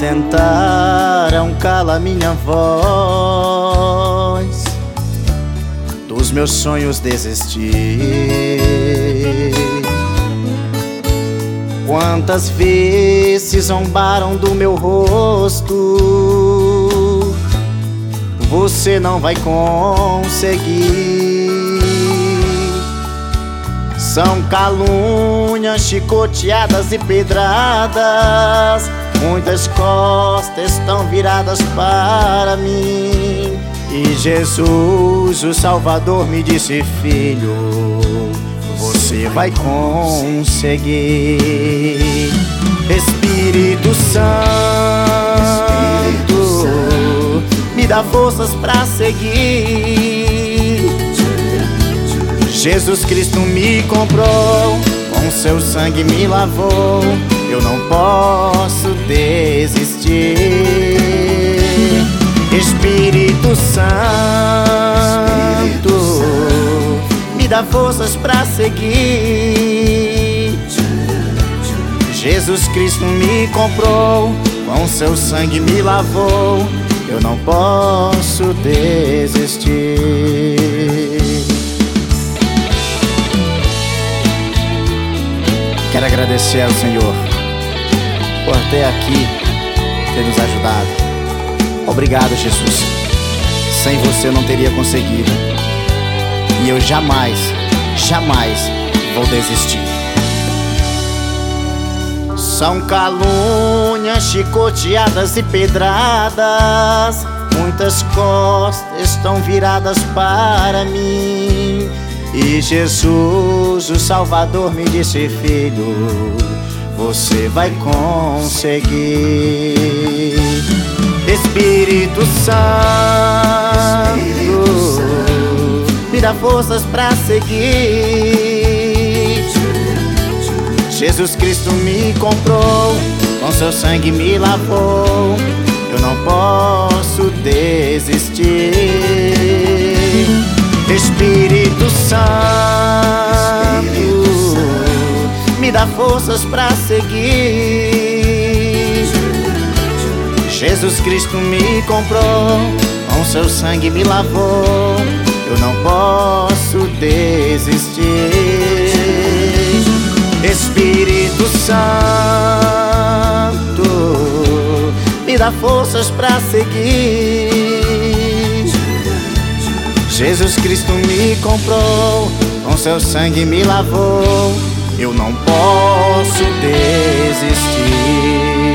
tentaram calar minha voz, dos meus sonhos desistir. Quantas vezes zombaram do meu rosto, você não vai conseguir. São calúnias, chicoteadas e pedradas, muitas costas estão viradas para mim. E Jesus, o Salvador, me disse: filho, você vai conseguir. Espírito Santo, me dá forças pra seguir. Jesus Cristo me comprou, com seu sangue me lavou. Eu não posso desistir. Espírito Santo, me dá forças pra seguir. Jesus Cristo me comprou, com seu sangue me lavou. Eu não posso desistir. Quero agradecer ao Senhor por até aqui ter nos ajudado. Obrigado, Jesus. Sem você eu não teria conseguido. E eu jamais, jamais vou desistir. São calúnias, chicoteadas e pedradas, muitas costas estão viradas para mim. E Jesus, o Salvador, me disse: filho, você vai conseguir. Espírito Santo, me dá forças pra seguir. Jesus Cristo me comprou, com seu sangue me lavou. Eu não posso desistir. Espírito Santo, me dá forças pra seguir. Jesus Cristo me comprou, com seu sangue me lavou. Eu não posso desistir. Espírito Santo, me dá forças pra seguir. Jesus Cristo me comprou, com seu sangue me lavou. Eu não posso desistir.